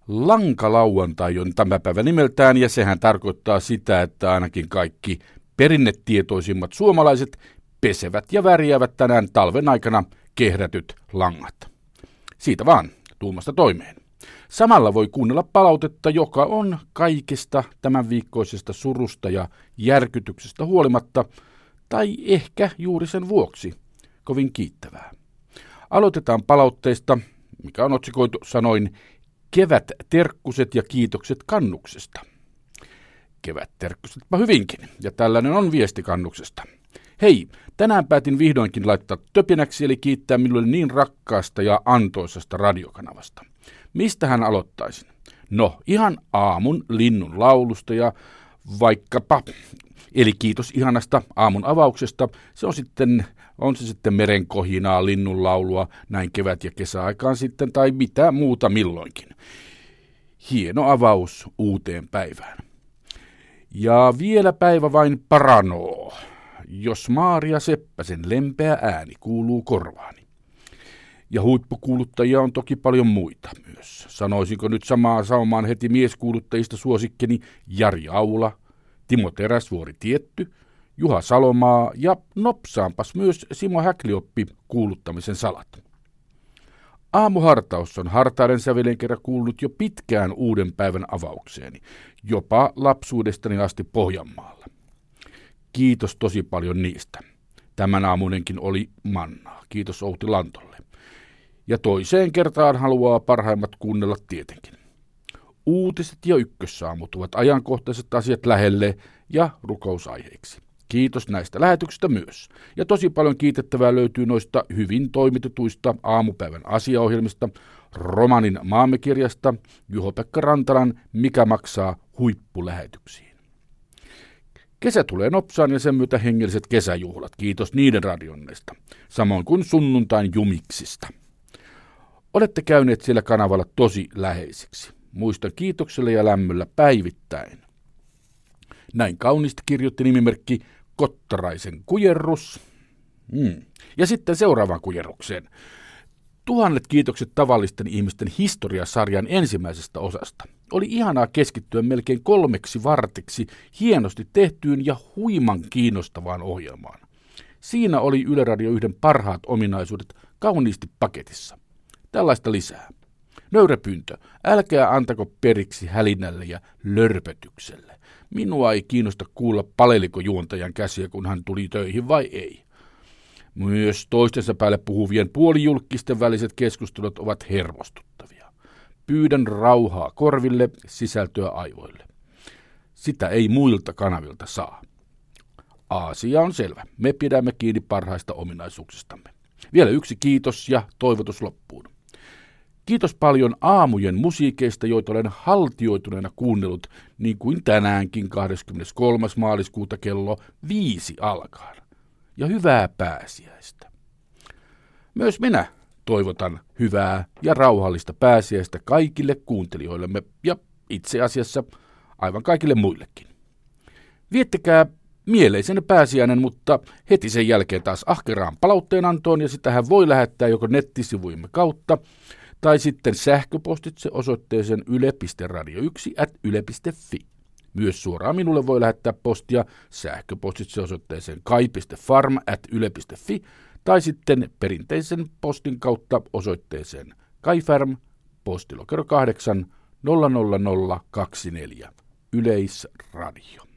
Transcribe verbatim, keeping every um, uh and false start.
Lankalauantai on tämä päivä nimeltään, ja sehän tarkoittaa sitä, että ainakin kaikki perinnetietoisimmat suomalaiset pesevät ja värjäävät tänään talven aikana kehrätyt langat. Siitä vaan, tuumasta toimeen. Samalla voi kuunnella palautetta, joka on kaikesta tämän viikkoisesta surusta ja järkytyksestä huolimatta, tai ehkä juuri sen vuoksi, kovin kiittävää. Aloitetaan palautteista, mikä on otsikoitu sanoin kevätterkkuset ja kiitokset kannuksesta. Kevätterkkusetpa hyvinkin, ja tällainen on viesti kannuksesta. Hei, tänään päätin vihdoinkin laittaa töpinäksi, eli kiittää minulle niin rakkaasta ja antoisasta radiokanavasta. Mistähän aloittaisin? No, ihan aamun linnun laulusta ja vaikkapa, eli kiitos ihanasta aamun avauksesta. Se on sitten, on se sitten merenkohinaa, linnun laulua, näin kevät- ja kesäaikaan sitten, tai mitä muuta milloinkin. Hieno avaus uuteen päivään. Ja vielä päivä vain paranoo, jos Maaria Seppäsen lempeä ääni kuuluu korvaani. Ja huippukuuluttajia on toki paljon muita myös. Sanoisinko nyt samaa saumaan heti mieskuuluttajista suosikkeni Jari Aula, Timo Teräsvuori Tietty, Juha Salomaa ja nopsaampas myös Simo Häklioppi kuuluttamisen salat. Aamuhartaus on hartaiden sävelen kerran kuullut jo pitkään uuden päivän avaukseeni, jopa lapsuudestani asti Pohjanmaalla. Kiitos tosi paljon niistä. Tämän aamunenkin oli mannaa. Kiitos Outi Lantolle. Ja toiseen kertaan haluaa parhaimmat kuunnella tietenkin. Uutiset ja ykkössaamut ovat ajankohtaiset asiat lähelle ja rukousaiheiksi. Kiitos näistä lähetyksistä myös. Ja tosi paljon kiitettävää löytyy noista hyvin toimitetuista aamupäivän asiaohjelmista, Romanin Maamme-kirjasta, Juho-Pekka Rantalan Mikä maksaa huippulähetyksiin. Kesä tulee nopsaan ja sen myötä hengelliset kesäjuhlat. Kiitos niiden radionneista, samoin kuin sunnuntain jumiksista. Olette käyneet siellä kanavalla tosi läheisiksi. Muistan kiitoksella ja lämmöllä päivittäin. Näin kauniisti kirjoitti nimimerkki Kottaraisen kujerrus. Hmm. Ja sitten seuraavaan kujerrukseen. Tuhannet kiitokset tavallisten ihmisten historiasarjan ensimmäisestä osasta. Oli ihanaa keskittyä melkein kolmeksi vartiksi hienosti tehtyyn ja huiman kiinnostavaan ohjelmaan. Siinä oli Yle Radio yhden parhaat ominaisuudet kauniisti paketissa. Tällaista lisää. Nöyräpyyntö, älkää antako periksi hälinälle ja lörpötykselle. Minua ei kiinnosta kuulla paleliko juontajan käsiä, kun hän tuli töihin vai ei. Myös toistensa päälle puhuvien puolijulkkisten väliset keskustelut ovat hermostuttavia. Pyydän rauhaa korville, sisältöä aivoille. Sitä ei muilta kanavilta saa. Asia on selvä. Me pidämme kiinni parhaista ominaisuuksistamme. Vielä yksi kiitos ja toivotus loppuun. Kiitos paljon aamujen musiikeista, joita olen haltioituneena kuunnellut, niin kuin tänäänkin kahdeskymmeneskolmas maaliskuuta kello viisi alkaen. Ja hyvää pääsiäistä. Myös minä toivotan hyvää ja rauhallista pääsiäistä kaikille kuuntelijoillemme ja itse asiassa aivan kaikille muillekin. Viettäkää mieleisen pääsiäinen, mutta heti sen jälkeen taas ahkeraan palautteenantoon, ja sitähän voi lähettää joko nettisivuimme kautta tai sitten sähköpostitse osoitteeseen yle piste radio yksi ät yle piste fi. Myös suoraan minulle voi lähettää postia sähköpostitse osoitteeseen kai piste farm ät yle piste fi tai sitten perinteisen postin kautta osoitteeseen kaifarm, postilokero kahdeksan nolla nolla nolla kaksi neljä, Yleisradio.